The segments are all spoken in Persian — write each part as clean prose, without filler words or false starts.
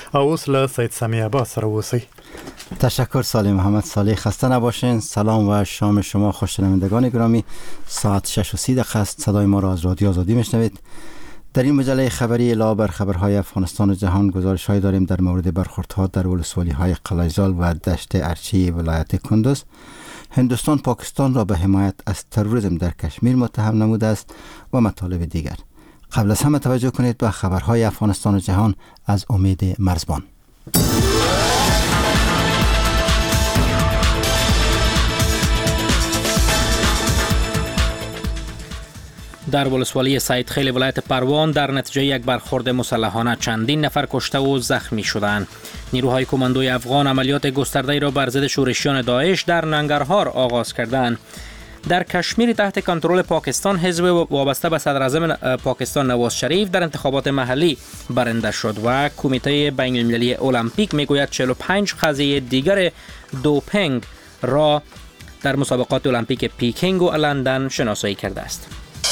اوس له سید سمیع عباس سره اوسئ. تشکر سالی محمد صالح. خسته نباشین. سلام و شام شما خوش‌شنوندگان گرامی. ساعت 6:30 است. صدای ما را از رادیو آزادی میشنوید. در این مجله خبری علاوه بر خبرهای افغانستان و جهان گزارش‌هایی داریم در مورد برخوردها در ولسوالی‌های قلعه‌زال و دشت ارچی ولایت کندوز. هندوستان پاکستان را به حمایت از تروریسم در کشمیر متهم نموده است و مطالب دیگر. قبل از همه توجه کنید به خبرهای افغانستان و جهان از امید مرزبان. در ولسوالی سید خیل ولایت پروان در نتیجه یک برخورد مسلحانه چندین نفر کشته و زخمی شدند. نیروهای کماندوی افغان عملیات گسترده‌ای را بر ضد شورشیان داعش در ننگرهار آغاز کردند. در کشمیر تحت کنترل پاکستان، حزب وابسته به صدراعظم پاکستان نواز شریف در انتخابات محلی برنده شد و کمیته بین المللی المپیک میگوید 45 قضیه دیگر دوپینگ را در مسابقات المپیک پیکینگ و لندن شناسایی کرده است.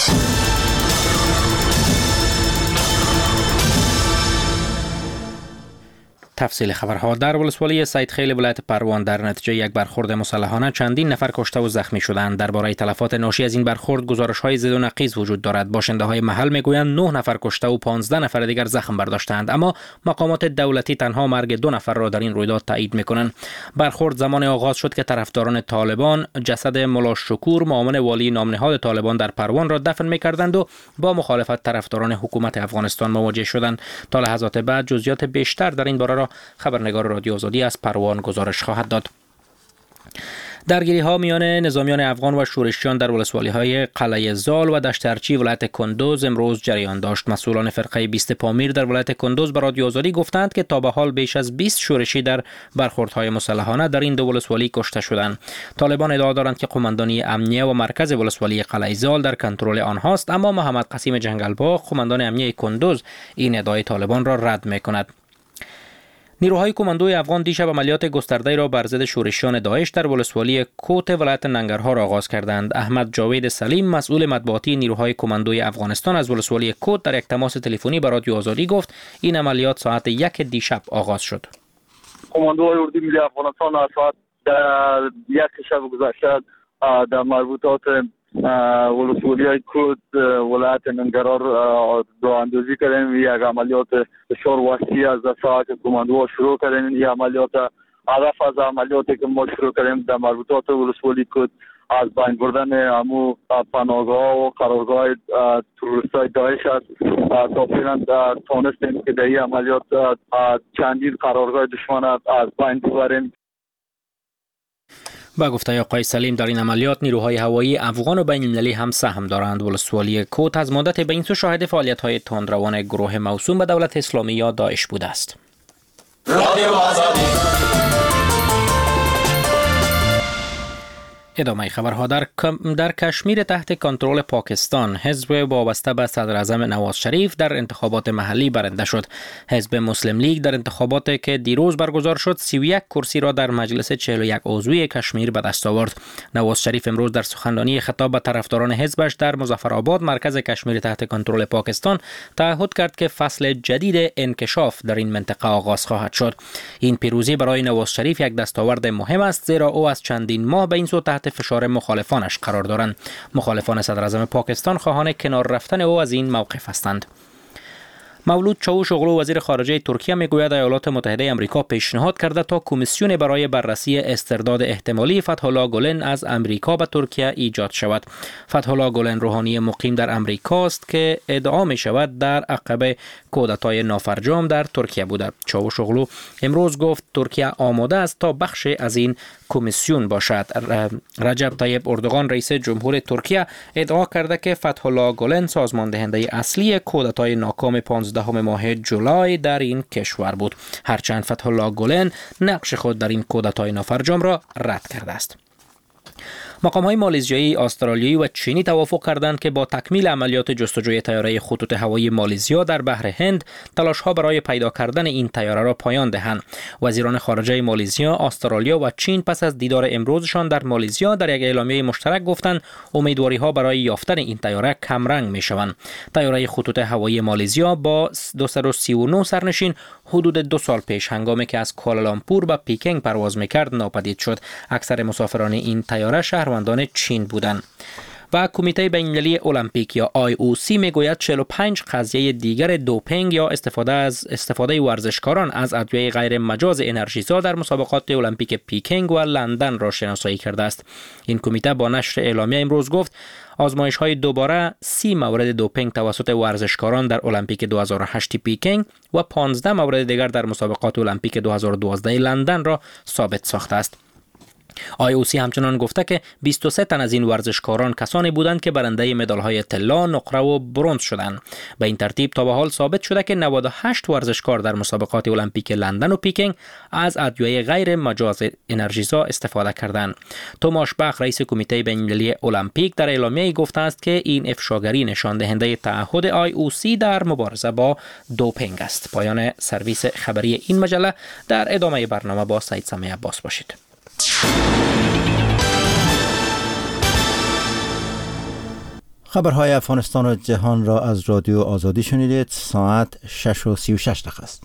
تفصیل خبرها. در ولسوالی سید خیل ولایت پروان در نتیجه یک برخورد مسلحانه چندین نفر کشته و زخمی شدند. درباره تلفات ناشی از این برخورد گزارش‌های ضد و نقیض وجود دارد. باشنده‌های محل میگویند 9 نفر کشته و 15 نفر دیگر زخم برداشتند، اما مقامات دولتی تنها مرگ 2 نفر را در این رویداد تایید می‌کنند. برخورد زمان آغاز شد که طرفداران طالبان جسد ملا شکور، معاون والی نامنهاد طالبان در پروان را دفن می‌کردند و با مخالفت طرفداران حکومت افغانستان مواجه شدند. تا لحظات بعد جزئیات بیشتر در این باره را خبرنگار رادیو آزادی از پروان گزارش خواهد داد. درگیری‌ها میان نظامیان افغان و شورشیان در ولسوالی‌های قلعه زال و دشت ارچی ولایت کندوز امروز جریان داشت. مسئولان فرقه 20 پامیر در ولایت کندوز به رادیو آزادی گفتند که تا به حال بیش از 20 شورشی در برخوردهای مسلحانه در این دو ولسوالی کشته شدند. طالبان ادعا دارند که قماندانی امنیه و مرکز ولسوالی قلعه زال در کنترل آنهاست، اما محمد قسیم جنگلباغ، قماندان امنیه کندوز، این ادعای طالبان را رد می‌کند. نیروهای کماندوی افغان دیشب عملیات گسترده‌ای را بر ضد شورشیان داعش در ولسوالی کوت ولایت ننگرهار آغاز کردند. احمد جاوید سلیم، مسئول مطبوعاتی نیروهای کماندوی افغانستان از ولسوالی کوت، در یک تماس تلفنی با رادیو آزادی گفت این عملیات ساعت 1 دیشب آغاز شد. کماندوهای اردوی ملی افغانستان از ساعت 1 شب گذشته در مربوطات ولسوالی کوت ولایت ننگرهار راه اندازی کردیم. یک عملیات بسیار وسیع از ساعت کماندوها شروع کردیم. این عملیات هدف از عملیاتی که ما شروع کردیم در مربوطات ولسوالی کوت از بین بردن همو پناهگاه و قرارگاه تروریستای داعش است. تا فعلا تانستیم که در این عملیات چندین قرارگاه دشمن از بین ببریم. با گفته آقای سلیم، در این عملیات نیروهای هوایی افغان و بین المللی هم سهم دارند. ولسوالی کوت از مدت به این سو شاهد فعالیت‌های تندروان گروه موسوم به دولت اسلامی یا داعش بوده است. ادامه خبرها. در کشمیر تحت کنترل پاکستان، حزب وابسته به صدراعظم نواز شریف در انتخابات محلی برنده شد. حزب مسلم لیگ در انتخاباتی که دیروز برگزار شد 31 کرسی را در مجلس 41 عضوی کشمیر به دست آورد. نواز شریف امروز در سخنرانی خطاب به طرفداران حزبش در مظفرآباد، مرکز کشمیر تحت کنترل پاکستان، تعهد کرد که فصل جدید انکشاف در این منطقه آغاز خواهد شد. این پیروزی برای نواز شریف یک دستاورد مهم است، زیرا او از چندین ماه به این سو تحت فشار مخالفانش قرار دارند. مخالفان صدراعظم پاکستان خواهان کنار رفتن او از این موقف هستند. مولود چاوشوغلو، وزیر خارجه ترکیه، میگوید ایالات متحده آمریکا پیشنهاد کرده تا کمیسیون برای بررسی استرداد احتمالی فتح‌الله گولن از آمریکا به ترکیه ایجاد شود. فتح‌الله گولن روحانی مقیم در آمریکا است که ادعا می شود در عقب کودتای نافرجام در ترکیه بوده. چاوشوغلو امروز گفت ترکیه آماده است تا بخش از این کمیسیون باشد. رجب طیب اردوغان، رئیس جمهور ترکیه، ادعا کرده که فتح‌الله گولن سازماندهنده اصلی کودتای ناکام 15 ماه جولای در این کشور بود، هرچند فتح‌الله گولن نقش خود در این کودتای نافرجام را رد کرده است. مقام‌های مالزیایی، استرالیایی و چینی توافق کردند که با تکمیل عملیات جستجوی طیاره خطوط هوایی مالزیا در بحر هند، تلاش‌ها برای پیدا کردن این طیاره را پایان دهند. وزیران خارجه مالزیا، استرالیا و چین پس از دیدار امروزشان در مالزیا در یک اعلامیه مشترک گفتند امیدواری‌ها برای یافتن این طیاره کمرنگ می‌شوند. طیاره خطوط هوایی مالزیا با 239 سرنشین حدود 2 سال پیش هنگامی که از کوالالامپور به پیکنگ پرواز می‌کرد ناپدید شد. اکثر مسافران این طیاره شهروندان چین بودند. و کمیته بین‌المللی المپیک یا IOC میگوید 45 قضیه دیگر دوپینگ یا استفاده ورزشکاران از ادویه غیر مجاز انرژیزا در مسابقات المپیک پیکنگ و لندن را شناسایی کرده است. این کمیته با نشر اعلامیه امروز گفت آزمایش‌های دوباره 30 مورد دوپینگ توسط ورزشکاران در المپیک 2008 پیکنگ و 15 مورد دیگر در مسابقات المپیک 2012 لندن را ثابت ساخته است. IOC همچنان گفته که 23 تن از این ورزشکاران کسانی بودند که برنده مدال‌های طلا، نقره و برنز شدند. به این ترتیب تا به حال ثابت شده که 98 ورزشکار در مسابقات المپیک لندن و پیکنگ از ادویه غیر مجاز انرژیزا استفاده کردند. توماش بخ رئیس کمیته بین‌المللی المپیک در اعلامیه گفته است که این افشاگری نشان دهنده تعهد IOC در مبارزه با دوپینگ است. پایان سرویس خبری این مجله. در ادامه برنامه با سید سمیع عباس باشید. خبرهای افغانستان و جهان را از رادیو آزادی شنیدید. ساعت 6:36 است.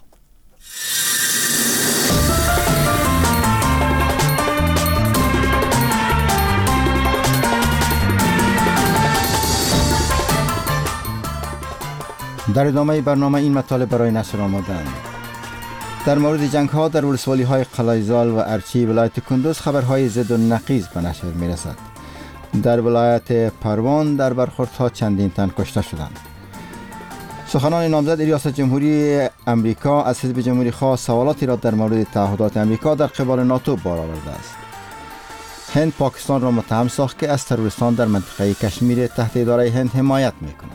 در ادامه برنامه این مطالب برای نشر آمدند. در مورد جنگ ها در ولسوالی های قلایزال و ارچی ولایت کندوز خبرهای ضد و نقیض به نشر می رسد. در ولایت پروان در برخوردها چندین تن کشته شدند. سخنان نامزد ریاست جمهوری امریکا از حزب جمهوری خواه سوالاتی را در مورد تعهدات امریکا در قبال ناتو بار آورده است. هند پاکستان را متهم ساخت که از تروریستان در منطقه کشمیر تحت اداره هند حمایت می کند.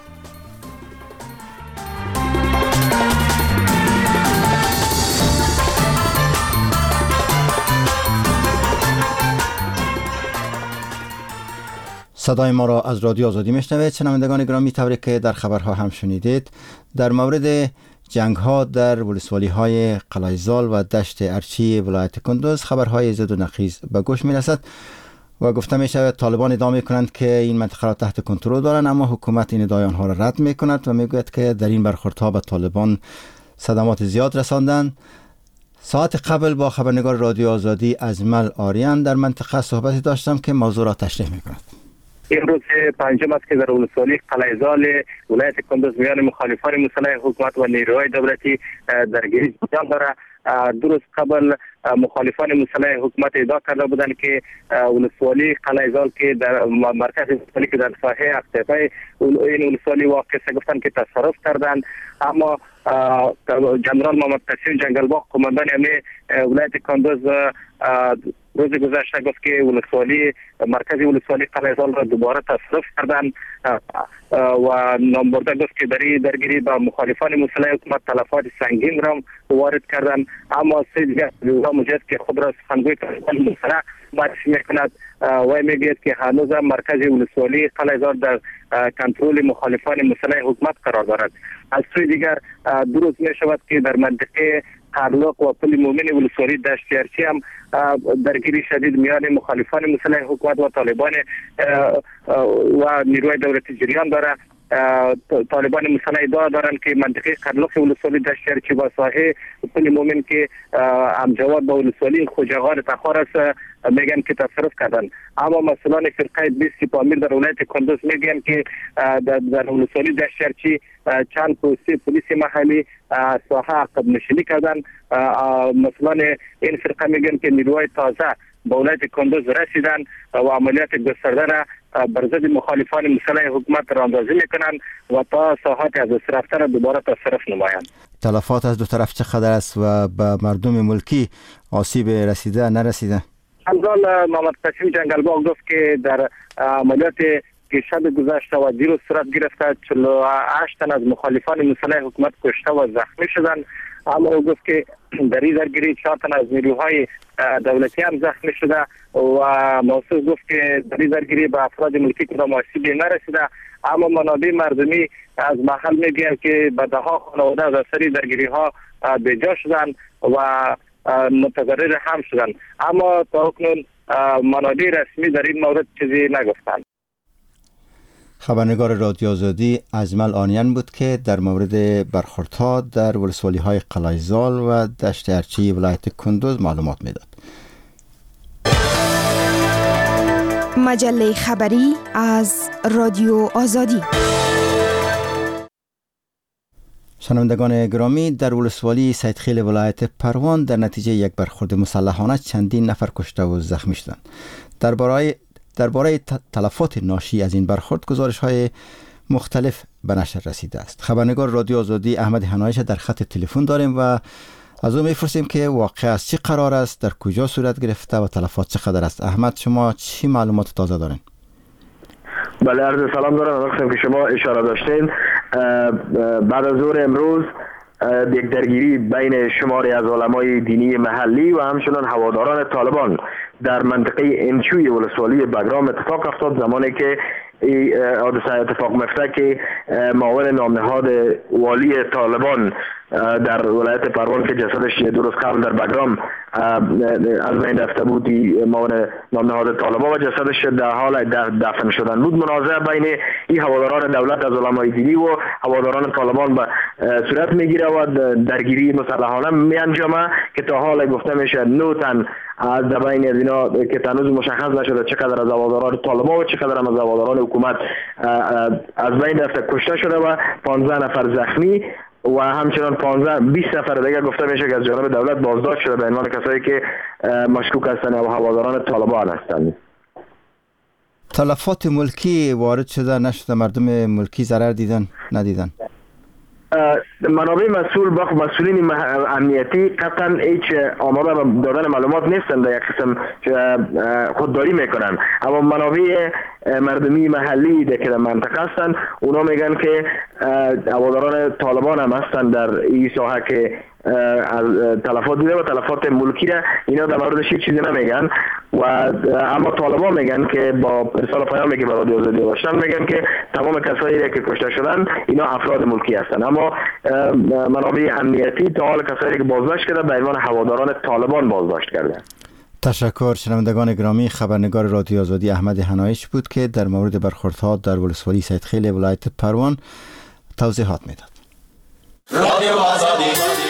صدای ما را از رادیو آزادی میشنوید. شنوندگان گرامی، طوری که در خبرها هم شنیدید، در مورد جنگ ها در ولسوالی های قلایزال و دشت ارچی ولایت کندوز خبرهای ضد و نقیض به گوش می رسد و گفته می شود طالبان ادعا می کنند که این منطقه را تحت کنترل دارند، اما حکومت این ادعای آنها را رد می کند و می گوید که در این برخوردها به طالبان صدمات زیاد رساندند. ساعت قبل با خبرنگار رادیو آزادی اجمل آریان در منطقه صحبتی داشتم که موضوع را تشریح می کند. امروز پنجم است که در ولسوالی قلایزال ولایت کندوز میان مخالفان مسلح حکومت و نیروهای دولتی درگیری جان دارد. 2 روز قبل مخالفان مسلح حکومت ادعا کرده بودند که ولسوالی قلایزال که در مرکز ولسوالی که در ساحه اقطعه این ولسوالی واقع است گفتند که تصرف کردند، اما جنرال محمد قاسم جنگلباغ قماندان ولایت کندوز روز گذشته گفت که ولسوالی مرکز ولسوالی قلایزال را دوباره تصرف کردند و نامبرده گفت که در این درگیری با مخالفان مسلح حکومت تلفات سنگین را وارد کردند، اما سه دیگر مجاهد که خود را سخنگوی طالبان مسلح معرفی میکند و میگوید که هنوز مرکز ولسوالی قلایزال در کنترل مخالفان مسلح حکومت قرار دارد. از سوی دیگر 2 روز می شود که در منطقه قرلق و پل مومن ولسوالی دشت ارچی هم درگیری شدید میان مخالفان مسلح حکومت و طالبان و نیروی دولتی جریان دارد. طالبان مسلح ادعا دارند که منطقه قرلق ولسوالی دشت ارچی و ساحه پل مومن که همجوار با ولسوالی خوجغان تخار است میگن که تصرف کردن، اما مسئولان فرقه 20 سپاهمیر در ولایت کندوز میگن که در ولسوالی دشت ارچی چند پلیس محلی ساحه عقب نشینی کردن. مسئولان این فرقه میگن که نیروهای تازه به ولایت کندوز رسیدن و عملیات گسترده را بر ضد مخالفان مسلح حکومت را اندازی میکنند و تا ساحات از دست رفته را دوباره تصرف نمایند. تلفات از دو طرف چقدر است و به مردم ملکی آسیب رسیده نرسیده؟ جنرال محمد قاسم جنگلباغ گفت که در عملیات که شب گذشته و دیروز صورت گرفته 48 تن از مخالفان مسلح حکومت کشته و زخمی شدند اما او گفت که در این درگیری 4 تن از نیروهای دولتی هم زخمی شده و محافظ گفت که در این درگیری به افراد ملکی کدام آسیبی نرسیده. اما منابع مردمی از محل میگن که به دهها خانواده از اثر درگیری ها بی‌جا شدن و متضرر هم شدن، اما تا اکنون منابع رسمی در این مورد چیزی نگفتند. خبرنگار رادیو آزادی اجمل آنیان بود که در مورد برخوردها در ولسوالی های قلعه‌زال و دشت ارچی ولایت کندوز معلومات میداد. مجله خبری از رادیو آزادی. شنوندگان گرامی، در ولسوالی سیدخیل ولایت پروان در نتیجه یک برخورد مسلحانه چندین نفر کشته و زخمی شدند. درباره تلفات ناشی از این برخورد گزارش‌های مختلف به نشر رسیده است. خبرنگار رادیو آزادی احمد هنایش در خط تلفن داریم و از او می‌پرسیم که واقعه از چه قرار است، در کجا صورت گرفته و تلفات چقدر است. احمد، شما چی معلومات تازه دارین؟ بله، عرض سلام دارم. وقتی که شما اشاره داشتین، بعد از ظهر امروز یک درگیری بین شماری از علمای دینی محلی و همچنان هواداران طالبان در منطقه انچوی ولسوالی بگرام اتفاق افتاد، زمانی که حادثه اتفاق میفته که معاون نامنهاد والی طالبان در ولایت پروان که جسدش درست قبل در بگرام از بین رفته بود، معاون نامنهاد طالبان و جسدش در حال دفن شدن بود، منازعه بین این هواداران دولت از علمای دینی و هواداران طالبان به صورت میگیره و درگیری مسلحانه می انجامه که تا حال گفته میشه 9 تن از بین از اینا که هنوز مشخص نشده چقدر از هواداران طالبان و چقدر از هواداران حکومت از بین رفته کشته شده و 15 نفر زخمی و همچنان 20 نفر دیگه گفته میشه که از جانب دولت بازداشت شده به عنوان کسایی که مشکوک هستند و هواداران طالبان هستند. تلفات ملکی وارد شده نشده؟ مردم ملکی ضرر دیدن ندیدن؟ منابع مسئولین امنیتی قطعا هیچ آماده به دادن معلومات نیستند، در یک قسم خودداری میکنن، اما منابع مردمی محلی که در منطقه هستند اونا میگن که هواداران طالبان هم هستند در این ساحه که تلفات دیده و تلفات ملکی را اینا در موردش هیچ چیزی نمیگن و اما طالبان میگن که با ارسال پیامی که به رادیو آزادی داشتن میگن که تمام کسایی که کشته شدن اینا افراد ملکی هستند، اما منابع امنیتی تا حال کسایی که بازداشت کرده به عنوان هواداران طالبان بازداشت کرده. تشکر. شنوندگان گرامی، خبرنگار رادیو آزادی احمد هنایش بود که در مورد برخوردها در ولسوالی سیدخیل ولایت پروان توضیحات میداد. رادیو آزادی.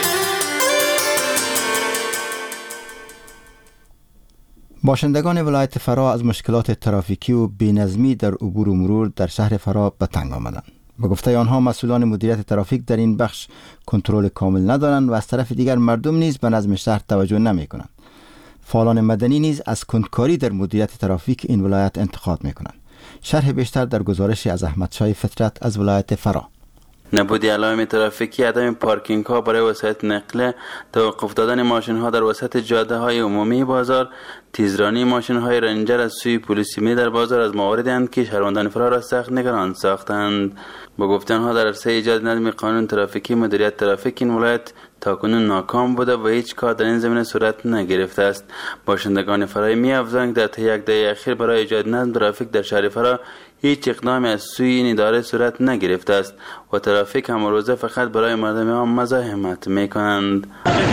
باشندگان ولایت فرا از مشکلات ترافیکی و بی‌نظمی در عبور و مرور در شهر فرا به تنگ آمدند. به گفته آنها مسئولان مدیریت ترافیک در این بخش کنترل کامل ندارند و از طرف دیگر مردم نیز به نظم شهر توجه نمی کنند. فعالان مدنی نیز از کندکاری در مدیریت ترافیک این ولایت انتقاد می کنند. شرح بیشتر در گزارش از احمدشاه فطرت از ولایت فرا. نبود علائم ترافیکی، عدم پارکینگ ها برای وسایط نقل، توقف دادن ماشین ها در وسط جاده های عمومی بازار، تیزرانی ماشین های رنجر از سوی پلیس ملی در بازار از مواردی اند که شهروندان فرا را سخت نگران ساختند. با گفته آنها در عرصه ایجاد نظم قانون ترافیکی مدیریت ترافیک این ولایت تاکنون ناکام بوده و هیچ کار در این زمینه صورت نگرفته است. باشندگان فرا می‌افزایند که در طی یک دهه اخیر برای ایجاد نظم ترافیک در شهر فرا هیچ اقدامی از سوی این اداره صورت نگرفته است و ترافیک هم روزه فقط برای مردم عام مزاحمت می‌کنند.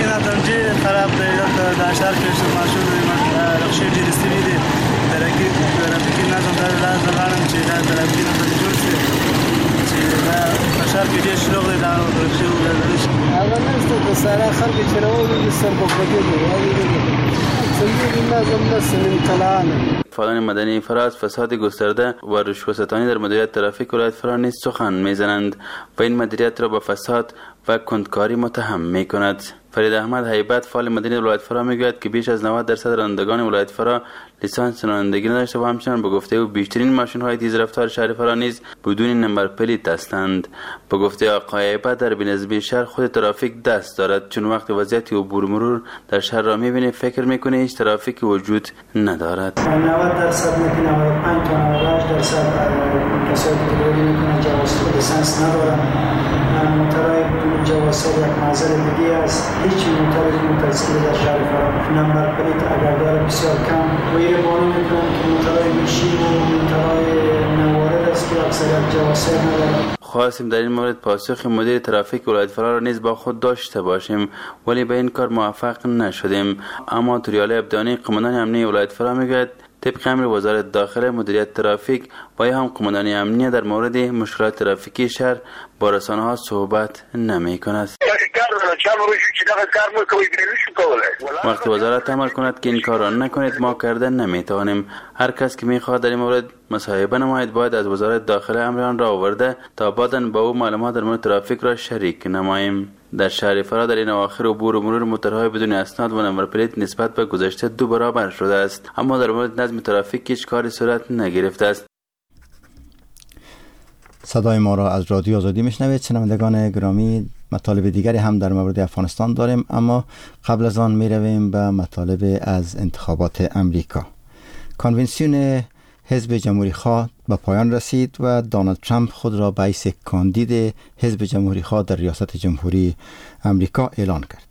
فعالان مدنی فرا از فساد گسترده و رشوه‌ستانی در مدیریت ترافیک ولایت فرا نیز سخن میزنند و این مدیریت را به فساد و کندکاری متهم میکند. فرید احمد هیبت، فعال مدنی ولایت فرا میگوید که بیش از 90% رانندگان ولایت فرا لیسانس رانندگی نداشته و همچنان به گفته او بیشترین ماشین‌های تیز رفتار شهر فرا نیز بدون نمبر پلیت هستند. به گفته آقای هیبت در بی‌نظمی شهر خود ترافیک دست دارد، چون وقت وضعیت عبور مرور در شهر را می‌بینه فکر می‌کنه هیچ ترافیک وجود ندارد. 90% میگه 95 تا 98% کسایی که دارن میکنن جواز لیسانس ندارن. مترای این جواسر یک معذر دیگه است. هیچ موتور موتورسیکل در شهر فرا نمبر پلیت اگر داره بسیار کم و این بانو میکنن که موتورهای میشین و موتورهای نوارد است که اکثر جواسر نداره. خواستیم در این مورد پاسخ مدیر ترافیک ولایت فرا را نیز با خود داشته باشیم ولی به این کار موفق نشدیم. اما توریاله ابدانی قماندان امنیه ولایت فرا میگوید طبق امر وزارت داخله مدیریت ترافیک با هم قماندانی امنیه در مورد مشکلات ترافیکی شهر با رسانه‌ها صحبت نمی‌کند. وقتی وزارت عمل کند که این کار را نکنید ما کردن نمی‌توانیم. هر کس که می‌خواهد در این مورد مصاحبه نماید باید از وزارت داخله امر آن را آورده تا بعداً با او معلومات در مورد ترافیک را شریک نماییم. در شهر فرا در این اواخر عبور و مرور موتورهای بدون اسناد و نمبر پلیت نسبت به گذشته 2 برابر شده است، اما در مورد نظم ترافیک هیچ کاری صورت نگرفته است. صدای ما را از رادیو آزادی میشنوید. شنوندگان گرامی، مطالب دیگری هم در مورد افغانستان داریم، اما قبل از آن میرویم به مطالب از انتخابات امریکا. کنونسیون حزب جمهوری خواه به پایان رسید و دونالد ترامپ خود را به حیث کاندید حزب جمهوری خواه در ریاست جمهوری امریکا اعلان کرد.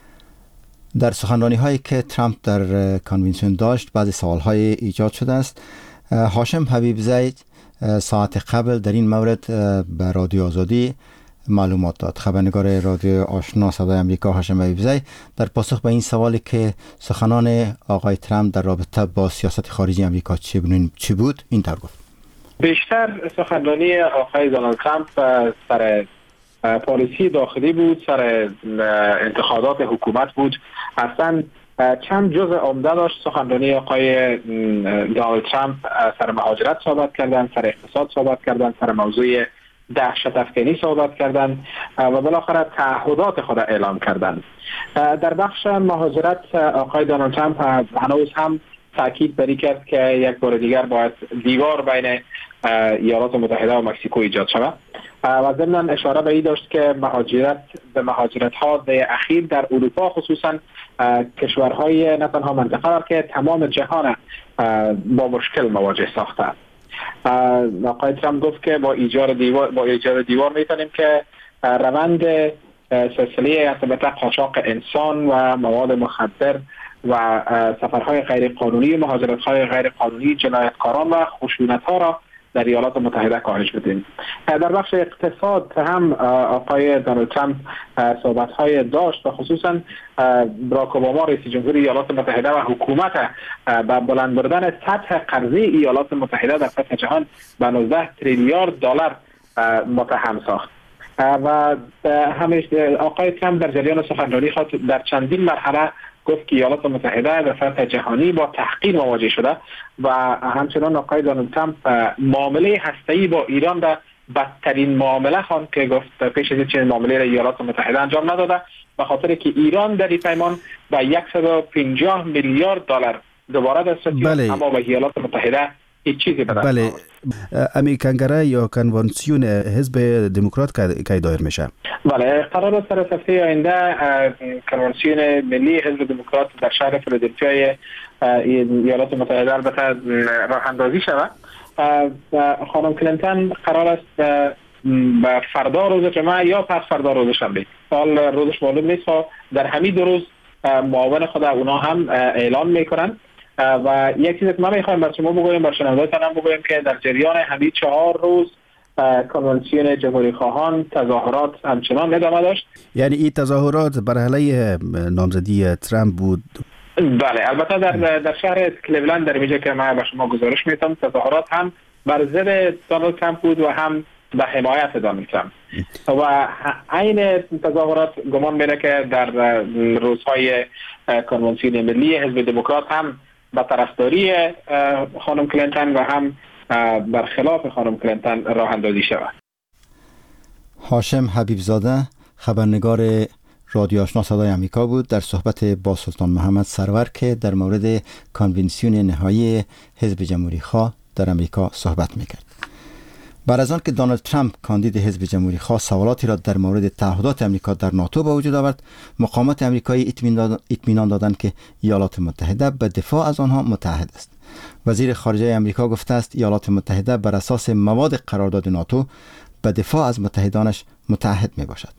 در سخنرانی هایی که ترامپ در کنونسیون داشت بعضی سوال های ایجاد شده است. هاشم حبیب زید ساعت قبل در این مورد به رادیو آزادی معلومات داد. خبرنگار رادیو آشنا صدای امریکا هاشم حبیب زید در پاسخ به این سوالی که سخنان آقای ترامپ در رابطه با سیاست خارجی امریکا چی بود این طور گفت. بیشتر سخنرانی آقای دونالد ترامپ سر پالیسی داخلی بود، سر انتخابات حکومت بود. اصلا چند جزء عمده داشت سخنرانی آقای دونالد ترامپ. سر مهاجرت صحبت کردن، سر اقتصاد صحبت کردن، سر موضوع دهشت افکنی صحبت کردن و بالاخره تعهدات خود اعلام کردن. در بخش مهاجرت آقای دونالد ترامپ هنوز هم تاکید بر این کرد که یک بار دیگر باید دیوار بین ایالات متحده و مکزیکو ایجاد شود و ضمن اشاره به این داشت که مهاجرت ها اخیر در اروپا خصوصا کشورهای نه تنها منطقه که تمام جهان با مشکل مواجه ساخته است. آقای ترامپ گفت که با ایجاد دیوار میتونیم که روند سلسله ارتباط قاچاق انسان و مواد مخدر و سفرهای غیر قانونی، مهاجرت‌های غیر قانونی، جنایتکاران و خشونت‌ها را در ایالات متحده کاهش بدیم. در بخش اقتصاد هم آقای دونالد ترامپ صحبت‌های داشت و خصوصا براک اوباما رئیس جمهور ایالات متحده و حکومت با بلند بردن سطح قرضه ایالات متحده در سطح جهان به 19 تریلیارد دلار متهم ساخت. و همیشه آقای ترامپ در جریان سخنرانی خود در چندین مرحله گفت که ایالات متحده در سطح جهانی با تحقیر مواجه شده و همچنان آقای دونالد ترامپ معامله هسته‌ای با ایران در بدترین معامله خواند که گفت پیش از این چنین معامله را ایالات متحده انجام نداده به خاطر که ایران در این پیمان به 150 میلیارد دلار دوباره دسترسی بله. اما به ایالات متحده هیچ چیزی به دست بله امی کنگره یا کنوانسیون حزب دموکرات که دایر میشه. بله قرار است در هفته آینده کنوانسیون ملی حزب دموکرات در شهر فیلادلفیا ایالات متحده البته راه اندازی شود. خانم کلینتون قرار است به فردا روز جمعه یا پس فردا روز شنبه، حال روزش معلوم نیست، در همین دو روز معاون خود اونا هم اعلان میکنن و یک چیزی که ما میخوایم بر شما بگویم، بر شنوندگان هم بگویم که در جریان همین 4 روز کنوانسیون جمهوری خواهان تظاهرات همچنان ادامه داشت. یعنی این تظاهرات بر علیه نامزدی ترامپ بود؟ بله البته در شهر کلیولند در اینجا که من به شما گزارش میدم تظاهرات هم بر ضد دونالد ترامپ بود و هم به حمایت دونالد ترامپ و عین تظاهرات گمان میره که در روزهای کنوانسیون ملی حزب دموکرات هم به طرفداری خانم کلینتون و هم برخلاف خانم کلینتون راه اندازی شود. هاشم حبیب زاده خبرنگار رادیو آشنا صدای امریکا بود در صحبت با سلطان محمد سرور که در مورد کنونسیون نهایی حزب جمهوری خواه در امریکا صحبت میکرد. بعد از آن که دونالد ترامپ کاندید حزب جمهوری خواه سوالاتی را در مورد تعهدات امریکا در ناتو به وجود آورد، مقامات امریکایی اطمینان دادند که ایالات متحده به دفاع از آنها متحد است. وزیر خارجه امریکا گفته است ایالات متحده بر اساس مواد قرارداد ناتو به دفاع از متحدانش متحد می باشد.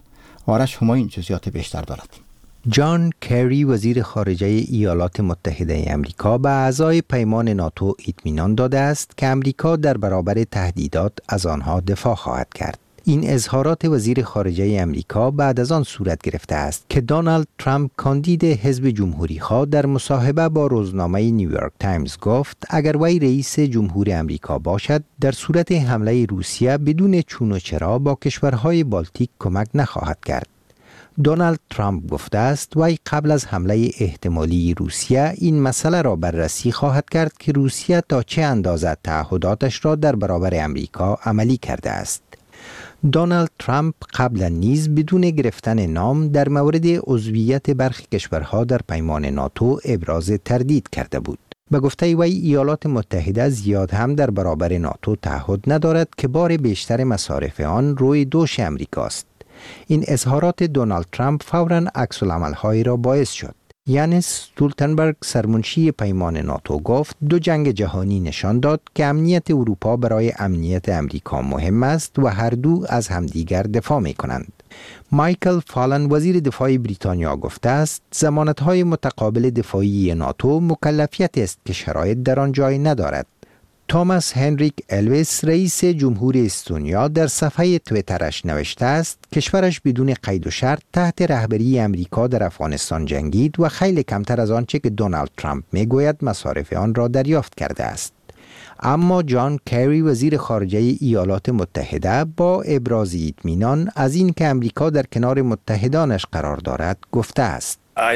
آرش همایون جزئیات بیشتر دارد. جان کری وزیر خارجه ایالات متحده آمریکا به اعضای پیمان ناتو اطمینان داده است که آمریکا در برابر تهدیدات از آنها دفاع خواهد کرد. این اظهارات وزیر خارجه آمریکا بعد از آن صورت گرفته است که دونالد ترامپ کاندید حزب جمهوری‌خواه در مصاحبه با روزنامه نیویورک تایمز گفت اگر وی رئیس جمهور آمریکا باشد در صورت حمله روسیه بدون چون و چرا با کشورهای بالتیک کمک نخواهد کرد. دونالد ترامپ گفته است وی قبل از حمله احتمالی روسیه این مسئله را بررسی خواهد کرد که روسیه تا چه اندازه تعهداتش را در برابر آمریکا عملی کرده است. دونالد ترامپ قبلا نیز بدون گرفتن نام در مورد عضویت برخی کشورها در پیمان ناتو ابراز تردید کرده بود. به گفته وی ایالات متحده زیاد هم در برابر ناتو تعهد ندارد که بار بیشتر مصارف آن روی دوش امریکاست. این اظهارات دونالد ترامپ فوراً عکس‌العمل‌هایی را باعث شد. یانس استولتنبرگ سرمنشی پیمان ناتو گفت دو جنگ جهانی نشان داد که امنیت اروپا برای امنیت امریکا مهم است و هر دو از همدیگر دفاع می کنند. مایکل فالن وزیر دفاع بریتانیا گفته است ضمانت‌های متقابل دفاعی ناتو مکلفیت است که شرایط در آن جای ندارد. توماس هنریک الویس رئیس جمهور استونیا در صفحه توییترش نوشته است کشورش بدون قید و شرط تحت رهبری امریکا در افغانستان جنگید و خیلی کمتر از آنچه که دونالد ترامپ میگوید مصارف آن را دریافت کرده است. اما جان کری وزیر خارجه ایالات متحده با ابراز اطمینان از این که امریکا در کنار متحدانش قرار دارد گفته است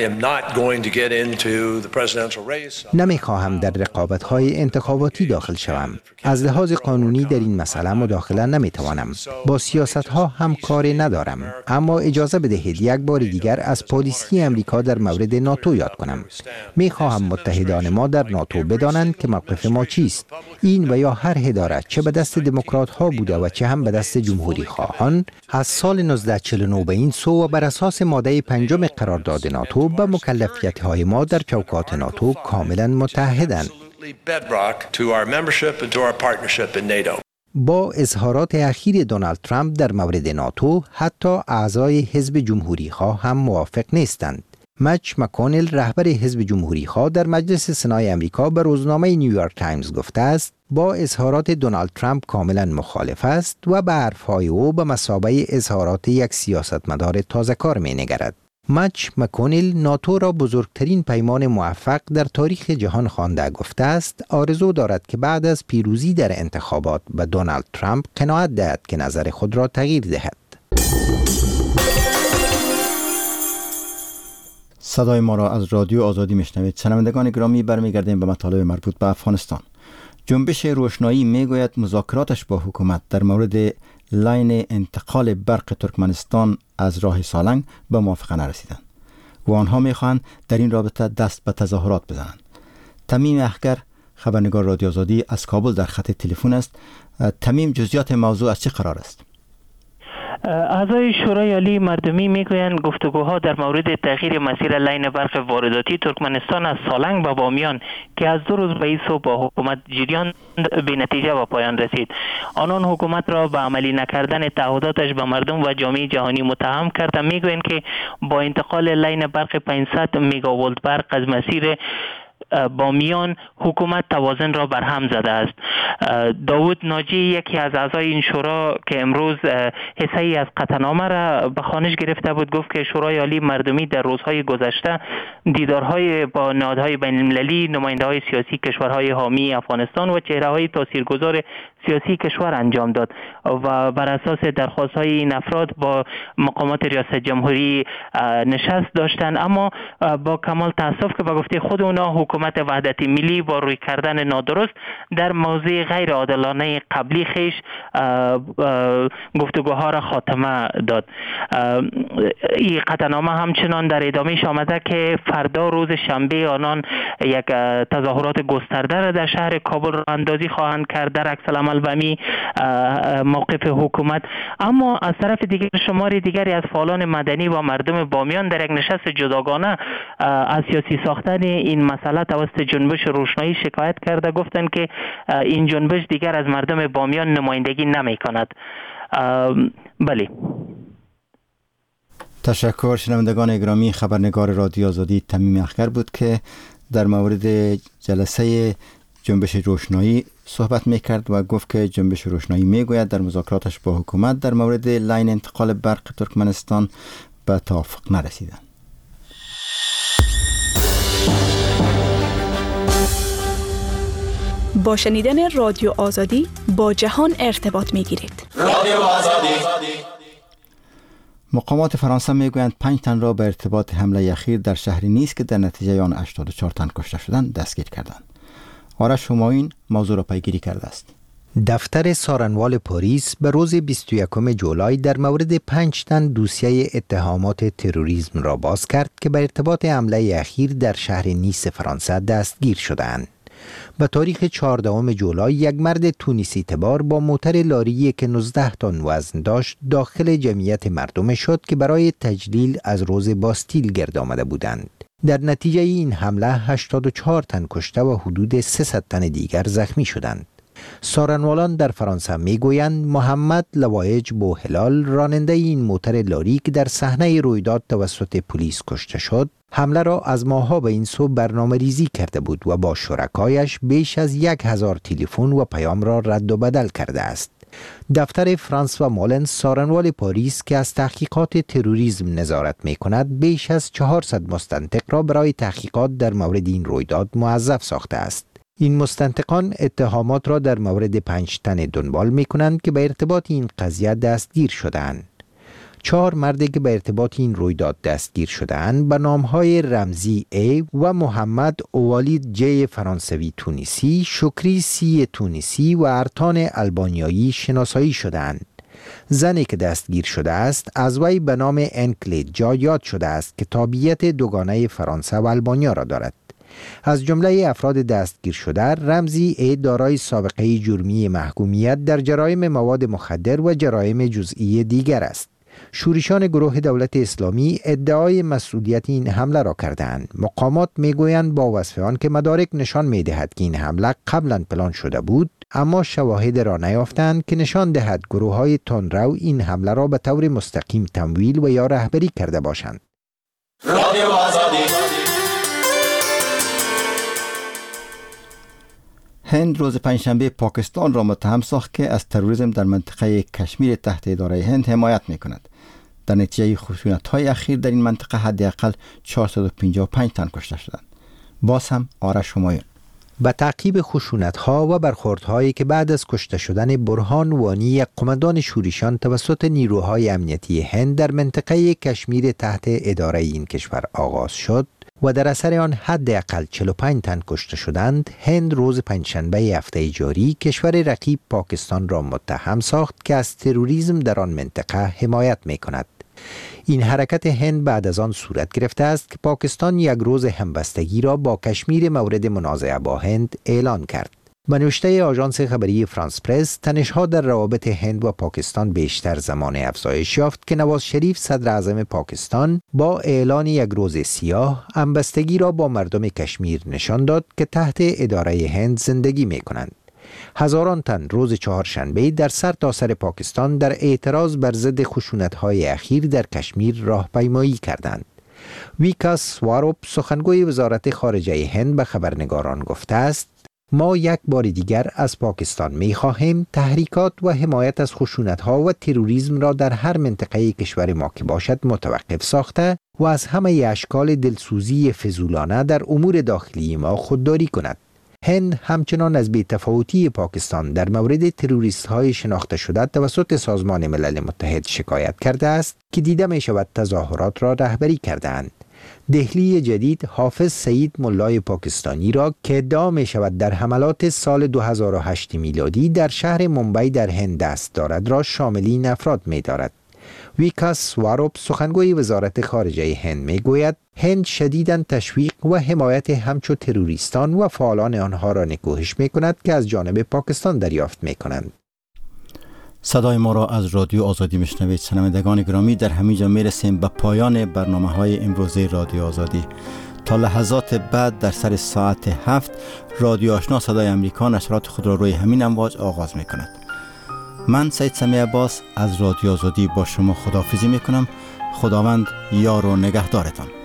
نمیخواهم در رقابت‌های انتخاباتی داخل شوم. از لحاظ قانونی در این مسئله مداخله نمیتوانم. با سیاست‌ها هم کاری ندارم. اما اجازه بدهید یک بار دیگر از پالیسی امریکا در مورد ناتو یاد کنم. میخواهم متحدان ما در ناتو بدانند که موقف ما چیست. این و یا هر اداره چه به دست دموکرات‌ها بوده و چه هم به دست جمهوری خواهان از سال 1949 به این سو و بر اساس ماده 5 قرارداد ناتو به مکلفیت‌های ما در چوکات ناتو کاملا متحدند. با اظهارات اخیر دونالد ترامپ در مورد ناتو حتی اعضای حزب جمهوری خواه هم موافق نیستند. مچ مکونل رهبر حزب جمهوری خواه در مجلس سنای امریکا به روزنامه نیویورک تایمز گفته است با اظهارات دونالد ترامپ کاملا مخالف است و به حرف‌های او به مثابه اظهارات یک سیاستمدار تازه‌کار می‌نگرد. مچ مکونل ناتو را بزرگترین پیمان موفق در تاریخ جهان خوانده گفته است آرزو دارد که بعد از پیروزی در انتخابات به دونالد ترامپ قناعت دهد که نظر خود را تغییر دهد. صدای ما را از رادیو آزادی میشنوید. شنوندگان گرامی برمیگردیم به مطالب مربوط به افغانستان. جنبش روشنایی میگوید مذاکراتش با حکومت در مورد لاین انتقال برق ترکمنستان از راه سالنگ به موافقه نرسیدند و آنها میخواهند در این رابطه دست به تظاهرات بزنند. تمیم احگر خبرنگار رادیو آزادی از کابل در خط تلفن است. تمیم، جزئیات موضوع از چه قرار است؟ اعضای شورای عالی مردمی میگویند گفتگوها در مورد تغییر مسیر لین برق وارداتی ترکمنستان از سالنگ و بامیان که از 2 روز به این سو با حکومت جریان به نتیجه و پایان رسید. آنان حکومت را به عملی نکردن تعهداتش به مردم و جامعه جهانی متهم کرده. میگویند که با انتقال لین برق 500 میگاولت برق از مسیر بامیان حکومت توازن را برهم زده است. داود ناجی یکی از اعضای این شورا که امروز حصه ای از قطعنامه را به خوانش گرفته بود گفت که شورای عالی مردمی در روزهای گذشته دیدارهای با نهادهای بین المللی، نماینده‌های سیاسی کشورهای حامی افغانستان و چهره‌های تاثیرگذار سیاسی کشور انجام داد و بر اساس درخواست‌های این افراد با مقامات ریاست جمهوری نشست داشتند. اما با کمال تأسف که به گفته خود اونا حکومت وحدت ملی با روی کردن نادرست در موضوع غیر عادلانه قبلی خیش گفتگوها را خاتمه داد. این قطعنامه همچنان در ادامهش آمده که فردا روز شنبه آنان یک تظاهرات گسترده را در شهر کابل را اندازی خواهند کرد در عکس العمل به می موقف حکومت. اما از طرف دیگر شماری دیگری از فعالان مدنی و مردم بامیان در یک نشست جداگانه از سیاسی ساختن این مسئله توسط جنبش روشنایی شکایت کرده. گفتند که این جنبش دیگر از مردم بامیان نمایندگی نمی کند. بله. تشکر. شنوندگان گرامی، خبرنگار رادیو آزادی تمیم اخگر بود که در مورد جلسه جنبش روشنایی صحبت میکرد و گفت که جنبش روشنایی میگوید در مذاکراتش با حکومت در مورد لاین انتقال برق ترکمنستان به توافق نرسیدند. با شنیدن رادیو آزادی با جهان ارتباط میگیرید. رادیو آزادی. مقامات فرانسه میگویند 5 تن را به ارتباط حمله اخیر در شهری نیس که در نتیجه آن 84 تن کشته شدند دستگیر کردند. آرش همایون موضوع را پیگیری کرده است. دفتر سارنوال پاریس به روز 21 جولای در مورد 5 تن دوسیه اتهامات تروریسم را باز کرد که به ارتباط حمله اخیر در شهر نیس فرانسه دستگیر شدند. به تاریخ 14 جولای یک مرد تونسی تبار با موتر لاری که 19 تن وزن داشت داخل جمعیت مردم شد که برای تجلیل از روز باستیل گرد آمده بودند. در نتیجه این حمله 84 تن کشته و حدود 300 تن دیگر زخمی شدند. سارنوالان در فرانسه میگویند محمد لوایج بوهلال راننده این موتر لاری که در صحنه رویداد توسط پلیس کشته شد حمله را از ماه‌ها به این سو برنامه ریزی کرده بود و با شرکایش بیش از 1000 تلفن و پیام را رد و بدل کرده است. دفتر فرانس و مولن سارنوال پاریس که از تحقیقات تروریسم نظارت می کند بیش از 400 مستنطق را برای تحقیقات در مورد این رویداد موظف ساخته است. این مستنطقان اتهامات را در مورد 5 تن دنبال می کنند که به ارتباط این قضیه دستگیر شدند. 4 مردی که به ارتباط این رویداد دستگیر شدند به نامهای رمزی ای و محمد اوالید جی فرانسوی تونسی، شکری سی تونسی و ارتان البانیایی شناسایی شدند. زنی که دستگیر شده است از وی به نام انکلید جا یاد شده است که تابعیت دوگانه فرانسه و البانیا را دارد. از جمله افراد دستگیر شده رمزی ای دارای سابقه جرمی محکومیت در جرایم مواد مخدر و جرایم جزئی دیگر است. شورشان گروه دولت اسلامی ادعای مسئولیت این حمله را کردند. مقامات میگویند با وصف آن که مدارک نشان میدهد که این حمله قبلا پلان شده بود، اما شواهد را نیافتند که نشان دهد گروه‌های تندرو این حمله را به طور مستقیم تمویل و یا رهبری کرده باشند. رادیو آزادی. هند روز پنجشنبه پاکستان را متهم ساخت که از تروریسم در منطقه کشمیر تحت اداره هند حمایت می‌کند. در نتیجه خشونت‌های اخیر در این منطقه حداقل 455 تن کشته شدند. باز هم آرش همایون. به تعقیب خشونت‌ها و برخوردهایی که بعد از کشته شدن برهان وانی یک قماندان شورشیان توسط نیروهای امنیتی هند در منطقه کشمیر تحت اداره این کشور آغاز شد و در اثر آن حداقل 45 تن کشته شدند، هند روز پنجشنبه هفته جاری کشور رقیب پاکستان را متهم ساخت که از تروریسم در آن منطقه حمایت می‌کند. این حرکت هند بعد از آن صورت گرفته است که پاکستان یک روز همبستگی را با کشمیر مورد منازعه با هند اعلان کرد. به نوشته آژانس خبری فرانس پرس، تنش‌ها در روابط هند و پاکستان بیشتر زمان افزایش یافت که نواز شریف صدر اعظم پاکستان با اعلان یک روز سیاه همبستگی را با مردم کشمیر نشان داد که تحت اداره هند زندگی می‌کنند. هزاران تن روز چهارشنبه در سرتاسر پاکستان در اعتراض بر ضد خشونت‌های اخیر در کشمیر راهپیمایی کردند. ویکاس سواروپ سخنگوی وزارت خارجه هند به خبرنگاران گفته است: ما یک بار دیگر از پاکستان می‌خواهیم تحریکات و حمایت از خشونت‌ها و تروریسم را در هر منطقه کشور ما که باشد متوقف ساخته و از همه اشکال دلسوزی فضولانه در امور داخلی ما خودداری کند. هند همچنان از بی‌تفاوتی پاکستان در مورد تروریست‌های شناخته شده توسط سازمان ملل متحد شکایت کرده است که دیده می‌شود تظاهرات را رهبری کردند. دهلی جدید حافظ سعید ملای پاکستانی را که ادعا می شود در حملات سال 2008 میلادی در شهر ممبئی در هند دست دارد را شامل این افراد می دارد. ویکاس سواروپ سخنگوی وزارت خارجه هند می گوید هند شدیداً تشویق و حمایت همچو تروریستان و فعالان آنها را نکوهش می کند که از جانب پاکستان دریافت می کنند. صدای ما را از رادیو آزادی میشنوید. شنوندگان گرامی، در همینجا میرسیم به پایان برنامه‌های امروزه رادیو آزادی. تا لحظات بعد در سر ساعت 7 رادیو آشنا صدای امریکا نشرات خود را روی همین امواج آغاز میکند. من سید سمیع عباس از رادیو آزادی با شما خداحافظی میکنم. خداوند یار و نگهدارتان.